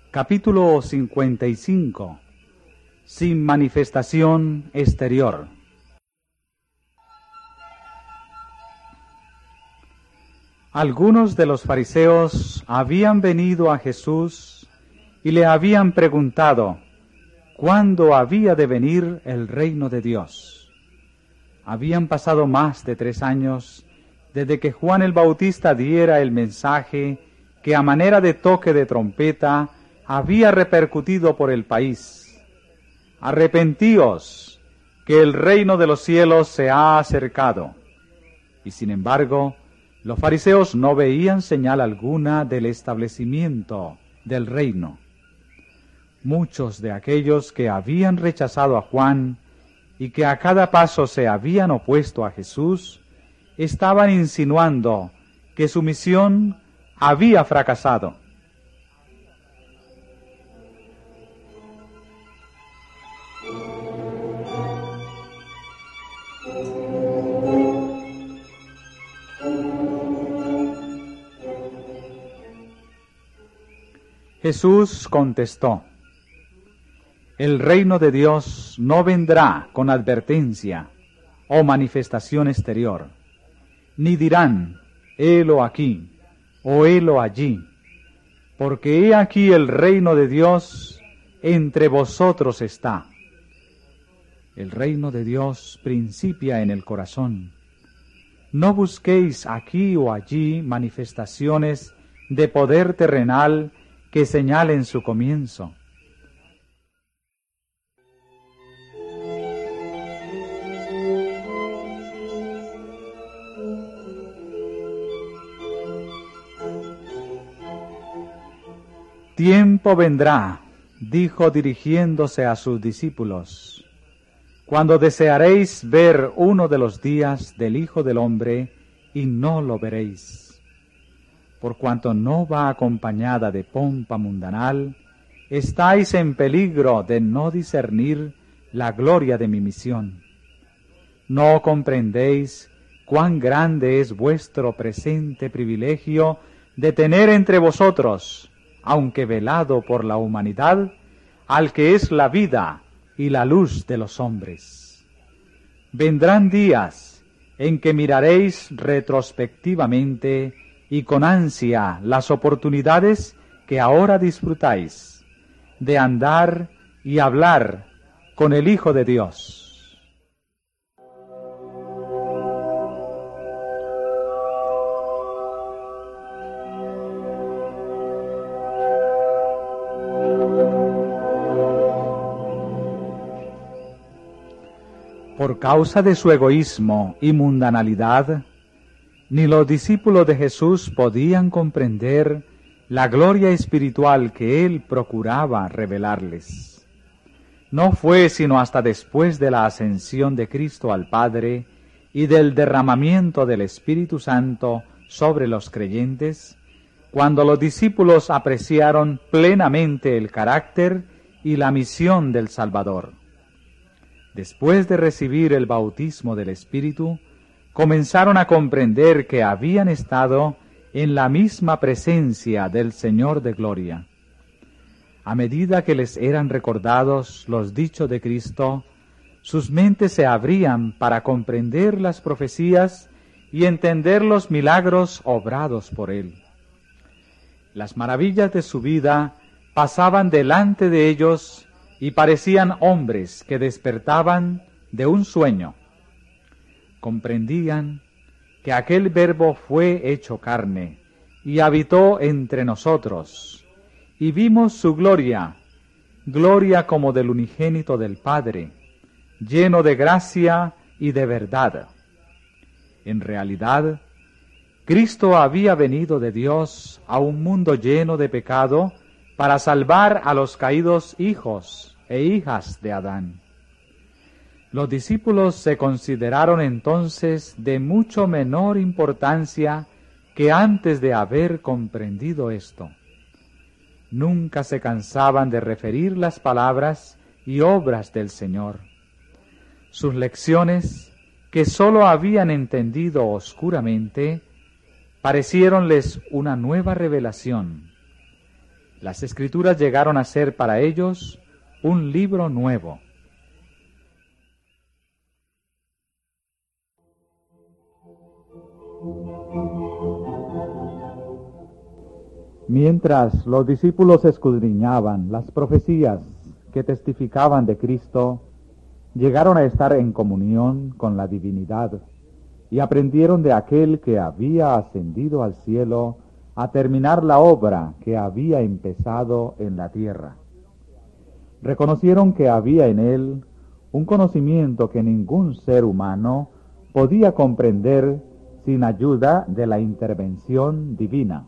Capítulo 55. Sin manifestación exterior. Algunos de los fariseos habían venido a Jesús y le habían preguntado cuándo había de venir el reino de Dios. Habían pasado más de 3 años desde que Juan el Bautista diera el mensaje que a manera de toque de trompeta había repercutido por el país. Arrepentíos, que el reino de los cielos se ha acercado. Y sin embargo, los fariseos no veían señal alguna del establecimiento del reino. Muchos de aquellos que habían rechazado a Juan y que a cada paso se habían opuesto a Jesús, estaban insinuando que su misión había fracasado. Jesús contestó: el reino de Dios no vendrá con advertencia o manifestación exterior, ni dirán, helo aquí o helo allí, porque he aquí el reino de Dios entre vosotros está. El reino de Dios principia en el corazón. No busquéis aquí o allí manifestaciones de poder terrenal que señalen su comienzo. Tiempo vendrá, dijo dirigiéndose a sus discípulos, cuando desearéis ver uno de los días del Hijo del Hombre y no lo veréis. Por cuanto no va acompañada de pompa mundanal, estáis en peligro de no discernir la gloria de mi misión. ¿No comprendéis cuán grande es vuestro presente privilegio de tener entre vosotros, aunque velado por la humanidad, al que es la vida y la luz de los hombres? Vendrán días en que miraréis retrospectivamente y con ansia las oportunidades que ahora disfrutáis de andar y hablar con el Hijo de Dios. Por causa de su egoísmo y mundanalidad, ni los discípulos de Jesús podían comprender la gloria espiritual que Él procuraba revelarles. No fue sino hasta después de la ascensión de Cristo al Padre y del derramamiento del Espíritu Santo sobre los creyentes, cuando los discípulos apreciaron plenamente el carácter y la misión del Salvador. Después de recibir el bautismo del Espíritu, comenzaron a comprender que habían estado en la misma presencia del Señor de gloria. A medida que les eran recordados los dichos de Cristo, sus mentes se abrían para comprender las profecías y entender los milagros obrados por Él. Las maravillas de su vida pasaban delante de ellos y parecían hombres que despertaban de un sueño. Comprendían que aquel Verbo fue hecho carne y habitó entre nosotros, y vimos su gloria, gloria como del unigénito del Padre, lleno de gracia y de verdad. En realidad, Cristo había venido de Dios a un mundo lleno de pecado para salvar a los caídos hijos e hijas de Adán. Los discípulos se consideraron entonces de mucho menor importancia que antes de haber comprendido esto. Nunca se cansaban de referir las palabras y obras del Señor. Sus lecciones, que sólo habían entendido oscuramente, pareciéronles una nueva revelación. Las Escrituras llegaron a ser para ellos un libro nuevo. Mientras los discípulos escudriñaban las profecías que testificaban de Cristo, llegaron a estar en comunión con la divinidad y aprendieron de aquel que había ascendido al cielo a terminar la obra que había empezado en la tierra. Reconocieron que había en él un conocimiento que ningún ser humano podía comprender sin ayuda de la intervención divina.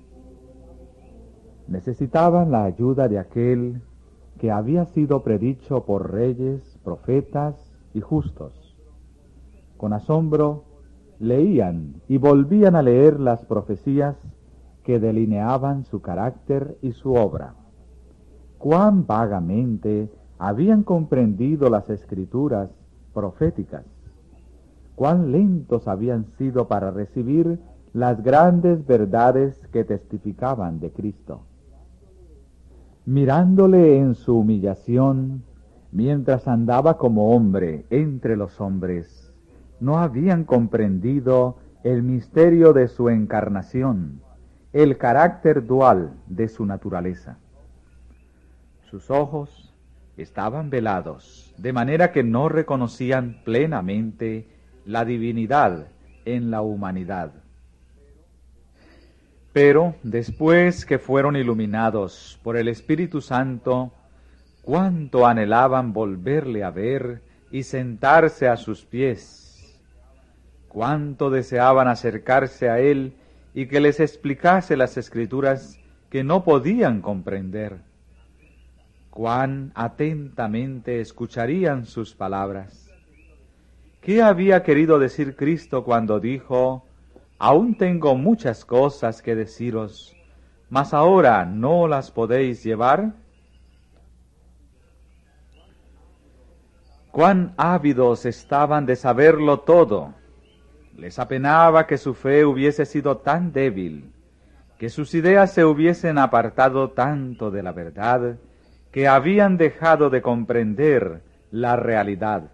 Necesitaban la ayuda de aquel que había sido predicho por reyes, profetas y justos. Con asombro leían y volvían a leer las profecías que delineaban su carácter y su obra. Cuán vagamente habían comprendido las escrituras proféticas, cuán lentos habían sido para recibir las grandes verdades que testificaban de Cristo. Mirándole en su humillación, mientras andaba como hombre entre los hombres, no habían comprendido el misterio de su encarnación, el carácter dual de su naturaleza. Sus ojos estaban velados, de manera que no reconocían plenamente la divinidad en la humanidad. Pero después que fueron iluminados por el Espíritu Santo, cuánto anhelaban volverle a ver y sentarse a sus pies. Cuánto deseaban acercarse a él y que les explicase las Escrituras que no podían comprender. Cuán atentamente escucharían sus palabras. ¿Qué había querido decir Cristo cuando dijo: aún tengo muchas cosas que deciros, mas ahora no las podéis llevar? Cuán ávidos estaban de saberlo todo. Les apenaba que su fe hubiese sido tan débil, que sus ideas se hubiesen apartado tanto de la verdad, que habían dejado de comprender la realidad.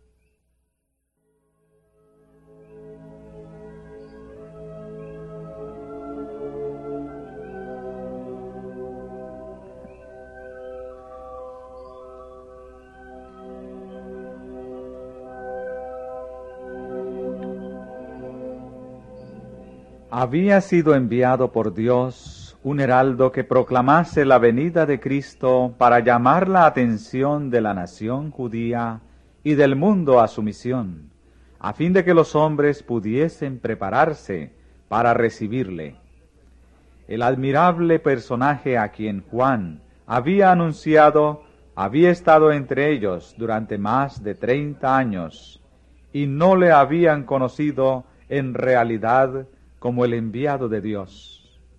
Había sido enviado por Dios un heraldo que proclamase la venida de Cristo para llamar la atención de la nación judía y del mundo a su misión, a fin de que los hombres pudiesen prepararse para recibirle. El admirable personaje a quien Juan había anunciado había estado entre ellos durante más de 30 años y no le habían conocido en realidad como el enviado de Dios.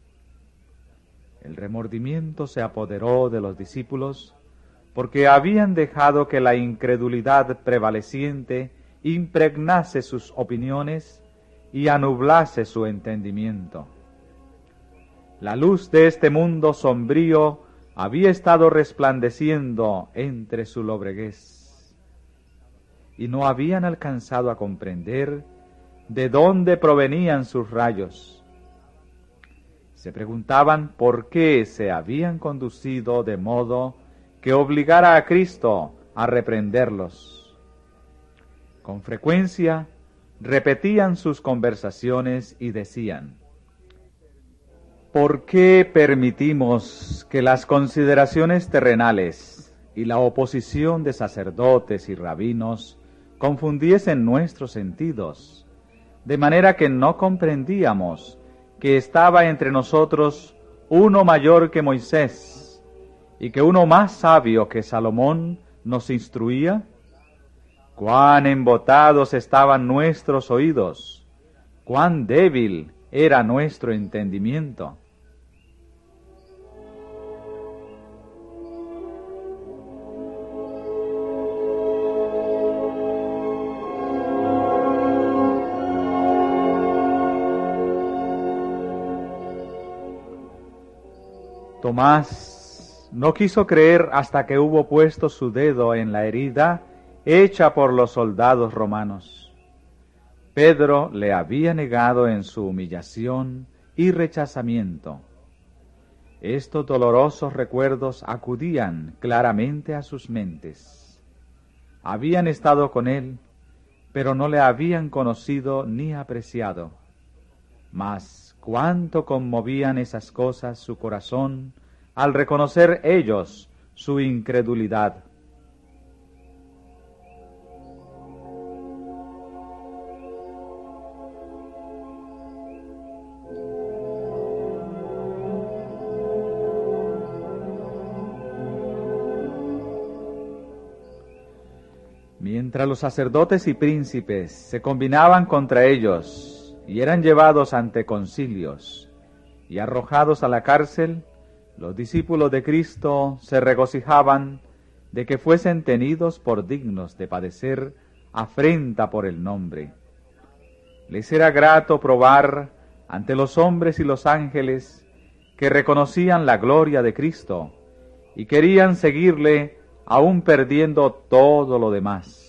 El remordimiento se apoderó de los discípulos porque habían dejado que la incredulidad prevaleciente impregnase sus opiniones y anublase su entendimiento. La luz de este mundo sombrío había estado resplandeciendo entre su lobreguez y no habían alcanzado a comprender de dónde provenían sus rayos. Se preguntaban por qué se habían conducido de modo que obligara a Cristo a reprenderlos. Con frecuencia repetían sus conversaciones y decían: ¿por qué permitimos que las consideraciones terrenales y la oposición de sacerdotes y rabinos confundiesen nuestros sentidos, de manera que no comprendíamos que estaba entre nosotros uno mayor que Moisés, y que uno más sabio que Salomón nos instruía? Cuán embotados estaban nuestros oídos, cuán débil era nuestro entendimiento. Tomás no quiso creer hasta que hubo puesto su dedo en la herida hecha por los soldados romanos. Pedro le había negado en su humillación y rechazamiento. Estos dolorosos recuerdos acudían claramente a sus mentes. Habían estado con él, pero no le habían conocido ni apreciado. Mas cuánto conmovían esas cosas su corazón al reconocer ellos su incredulidad. Mientras los sacerdotes y príncipes se combinaban contra ellos y eran llevados ante concilios y arrojados a la cárcel, los discípulos de Cristo se regocijaban de que fuesen tenidos por dignos de padecer afrenta por el nombre. Les era grato probar ante los hombres y los ángeles que reconocían la gloria de Cristo y querían seguirle aún perdiendo todo lo demás.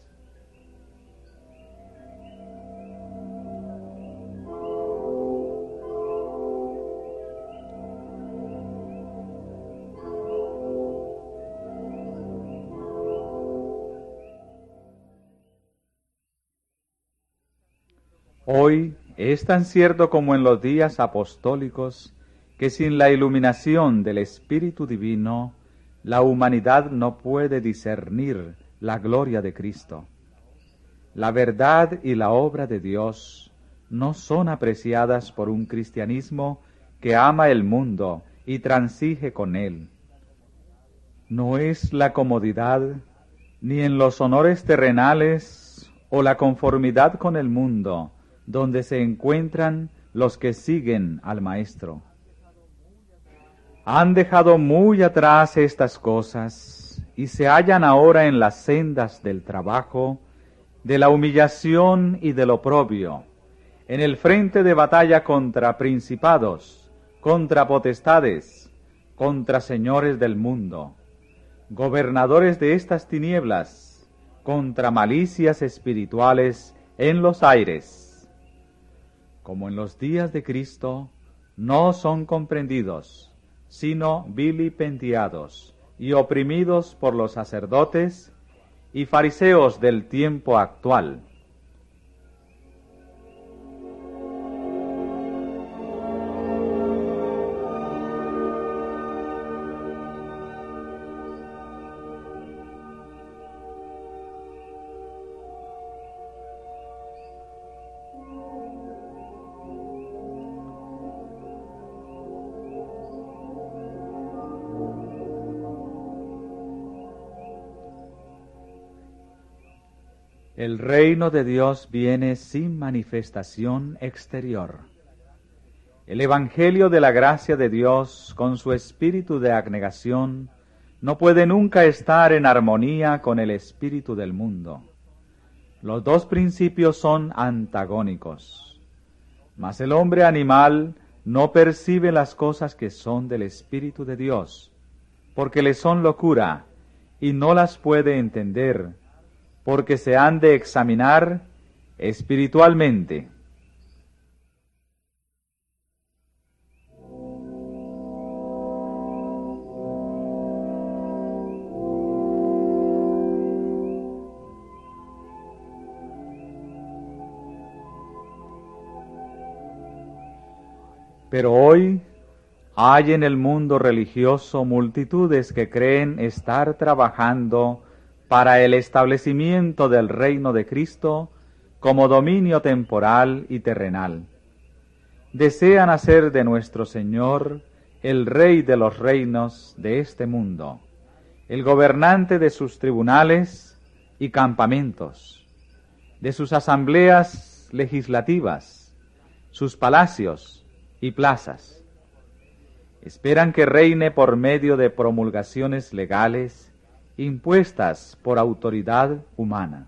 Hoy es tan cierto como en los días apostólicos que sin la iluminación del Espíritu Divino, la humanidad no puede discernir la gloria de Cristo. La verdad y la obra de Dios no son apreciadas por un cristianismo que ama el mundo y transige con él. No es la comodidad, ni en los honores terrenales o la conformidad con el mundo, donde se encuentran los que siguen al Maestro. Han dejado muy atrás estas cosas y se hallan ahora en las sendas del trabajo, de la humillación y del oprobio, en el frente de batalla contra principados, contra potestades, contra señores del mundo, gobernadores de estas tinieblas, contra malicias espirituales en los aires. Como en los días de Cristo, no son comprendidos, sino vilipendiados y oprimidos por los sacerdotes y fariseos del tiempo actual. El reino de Dios viene sin manifestación exterior. El Evangelio de la gracia de Dios, con su espíritu de abnegación, no puede nunca estar en armonía con el espíritu del mundo. Los dos principios son antagónicos. Mas el hombre animal no percibe las cosas que son del Espíritu de Dios, porque le son locura, y no las puede entender, porque se han de examinar espiritualmente. Pero hoy hay en el mundo religioso multitudes que creen estar trabajando para el establecimiento del reino de Cristo como dominio temporal y terrenal. Desean hacer de nuestro Señor el Rey de los reinos de este mundo, el gobernante de sus tribunales y campamentos, de sus asambleas legislativas, sus palacios y plazas. Esperan que reine por medio de promulgaciones legales impuestas por autoridad humana.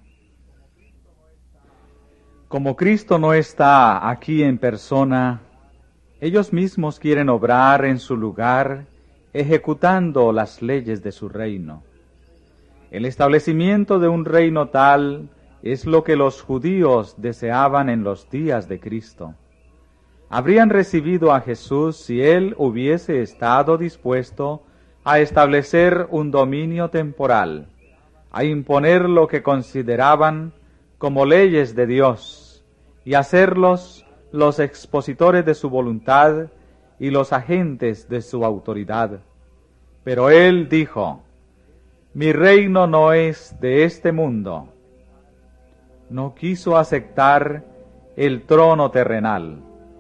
Como Cristo no está aquí en persona, ellos mismos quieren obrar en su lugar ejecutando las leyes de su reino. El establecimiento de un reino tal es lo que los judíos deseaban en los días de Cristo. Habrían recibido a Jesús si él hubiese estado dispuesto a establecer un dominio temporal, a imponer lo que consideraban como leyes de Dios y hacerlos los expositores de su voluntad y los agentes de su autoridad. Pero él dijo: mi reino no es de este mundo. No quiso aceptar el trono terrenal.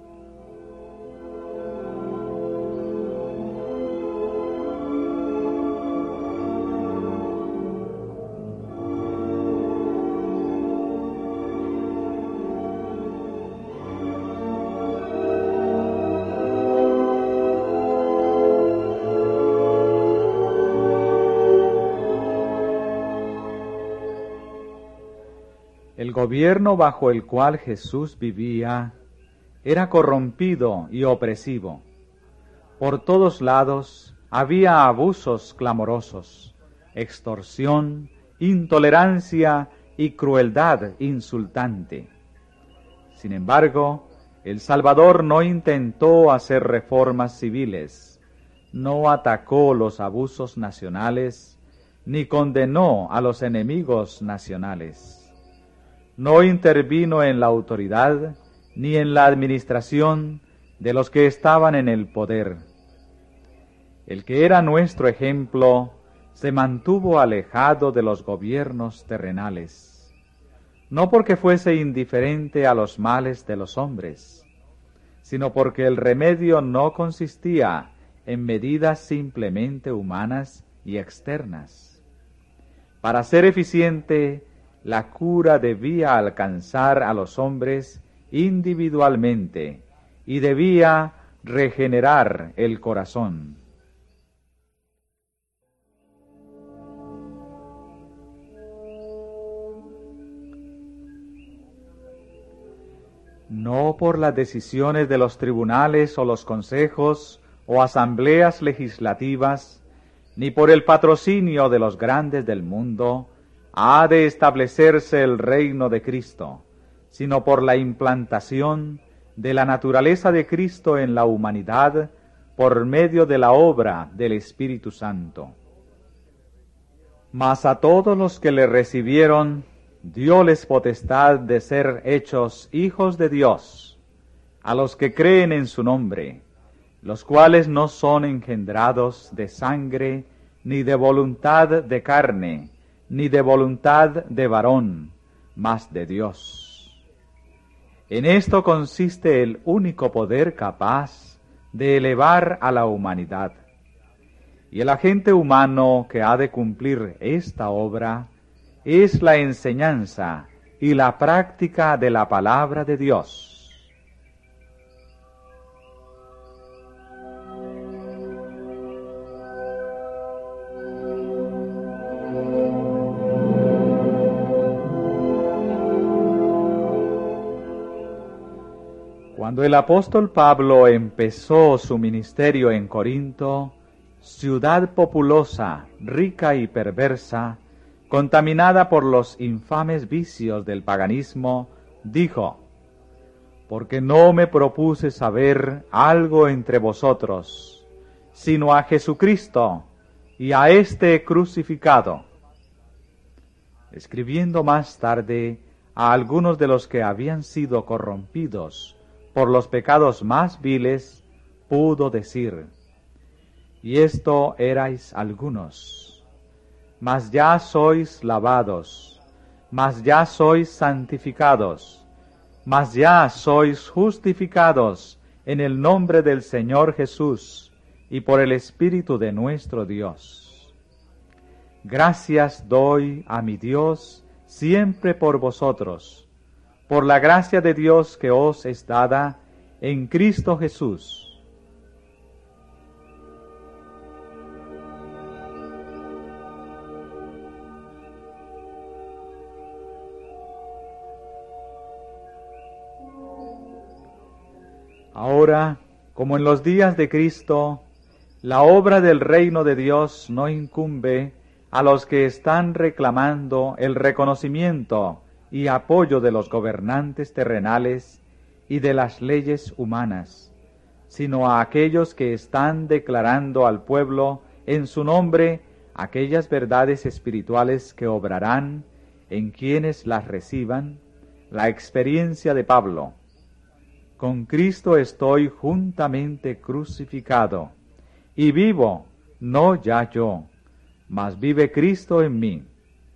El gobierno bajo el cual Jesús vivía era corrompido y opresivo. Por todos lados había abusos clamorosos, extorsión, intolerancia y crueldad insultante. Sin embargo, el Salvador no intentó hacer reformas civiles, no atacó los abusos nacionales, ni condenó a los enemigos nacionales. No intervino en la autoridad ni en la administración de los que estaban en el poder. El que era nuestro ejemplo se mantuvo alejado de los gobiernos terrenales, no porque fuese indiferente a los males de los hombres, sino porque el remedio no consistía en medidas simplemente humanas y externas. Para ser eficiente, la cura debía alcanzar a los hombres individualmente y debía regenerar el corazón. No por las decisiones de los tribunales o los consejos o asambleas legislativas, ni por el patrocinio de los grandes del mundo, ha de establecerse el reino de Cristo, sino por la implantación de la naturaleza de Cristo en la humanidad por medio de la obra del Espíritu Santo. Mas a todos los que le recibieron, dióles potestad de ser hechos hijos de Dios, a los que creen en su nombre, los cuales no son engendrados de sangre, ni de voluntad de carne, ni de voluntad de varón, mas de Dios. En esto consiste el único poder capaz de elevar a la humanidad. Y el agente humano que ha de cumplir esta obra es la enseñanza y la práctica de la palabra de Dios. Cuando el apóstol Pablo empezó su ministerio en Corinto, ciudad populosa, rica y perversa, contaminada por los infames vicios del paganismo, dijo: porque no me propuse saber algo entre vosotros, sino a Jesucristo y a este crucificado. Escribiendo más tarde a algunos de los que habían sido corrompidos por los pecados más viles, pudo decir: y esto erais algunos, mas ya sois lavados, mas ya sois santificados, mas ya sois justificados en el nombre del Señor Jesús y por el Espíritu de nuestro Dios. Gracias doy a mi Dios siempre por vosotros, por la gracia de Dios que os es dada en Cristo Jesús. Ahora, como en los días de Cristo, La obra del reino de Dios no incumbe a los que están reclamando el reconocimiento y apoyo de los gobernantes terrenales y de las leyes humanas, sino a aquellos que están declarando al pueblo en su nombre aquellas verdades espirituales que obrarán en quienes las reciban. La experiencia de Pablo: con Cristo estoy juntamente crucificado, y vivo, no ya yo, mas vive Cristo en mí.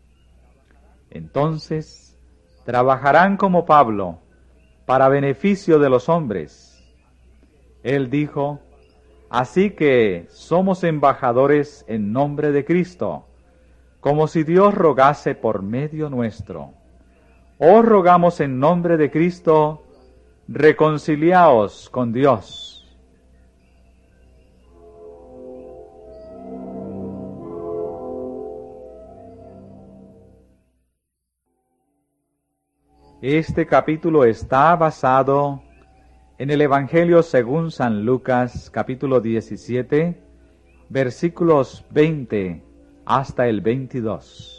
Entonces, trabajarán como Pablo, para beneficio de los hombres. Él dijo: así que somos embajadores en nombre de Cristo, como si Dios rogase por medio nuestro. Os rogamos en nombre de Cristo, reconciliaos con Dios. Este capítulo está basado en el Evangelio según San Lucas, capítulo 17, versículos 20 hasta el 22.